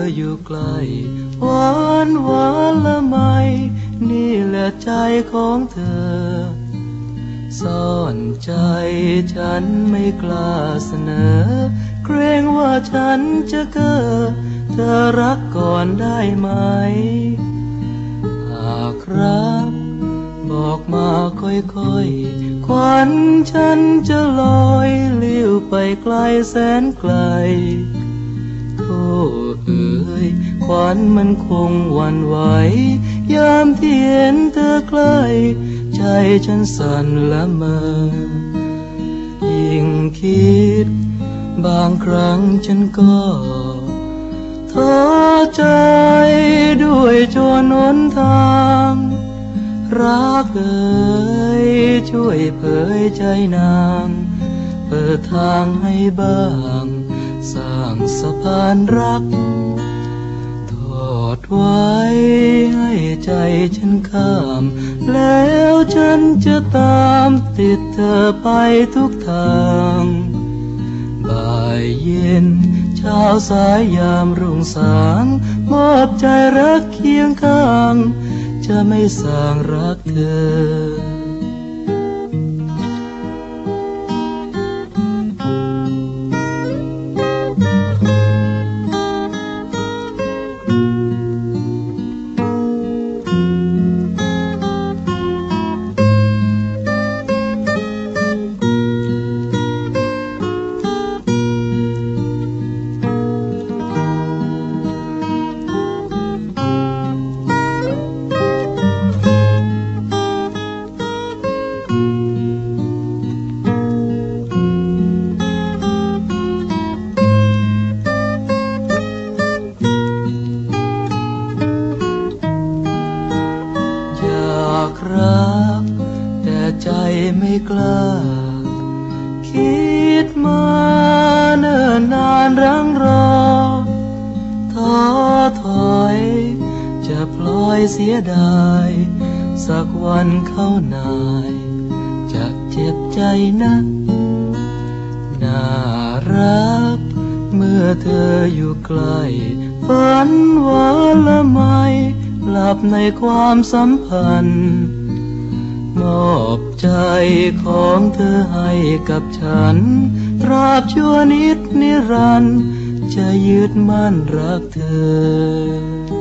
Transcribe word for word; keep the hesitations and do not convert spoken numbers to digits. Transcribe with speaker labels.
Speaker 1: อยู่ใกล้หวานหวานละไมนี่แหละใจของเธอซ่อนใจฉันไม่กล้าเสนอเกรงว่าฉันจะเก้อเธอรักก่อนได้ไหมหากรักบอกมาค่อยๆควันฉันจะลอยลิ้วไปไกลแสนไกลโธ่เอ๋ยควันมันคงหวั่นไหวยามที่เห็นเธอใกล้ใจฉันสั่นละเมอยิ่งคิดบางครั้งฉันก็ท้อใจด้วยจนหนทางรักเอ๋ยช่วยเผยใจนางเปิดทางให้บ้างสร้างสะพานรักทอดไว้ให้ใจฉันข้ามแล้วฉันจะตามติดเธอไปทุกทางบ่ายเย็นเช้าสายยามรุ่งสางมอบใจรักเคียงข้างจะไม่สร้างรักเธอรักแต่ใจไม่กล้าคิดมาเนิ่นนานรังรอท้อถอยจะพลอยเสียดายสักวันเข้านายจะเจ็บใจนักน่ารักเมื่อเธออยู่ใกล้ฝันหวานละไมหลับในความสัมพันธ์มอบใจของเธอให้กับฉันตราบชั่วนิดนิรันดร์จะยึดมั่นรักเธอ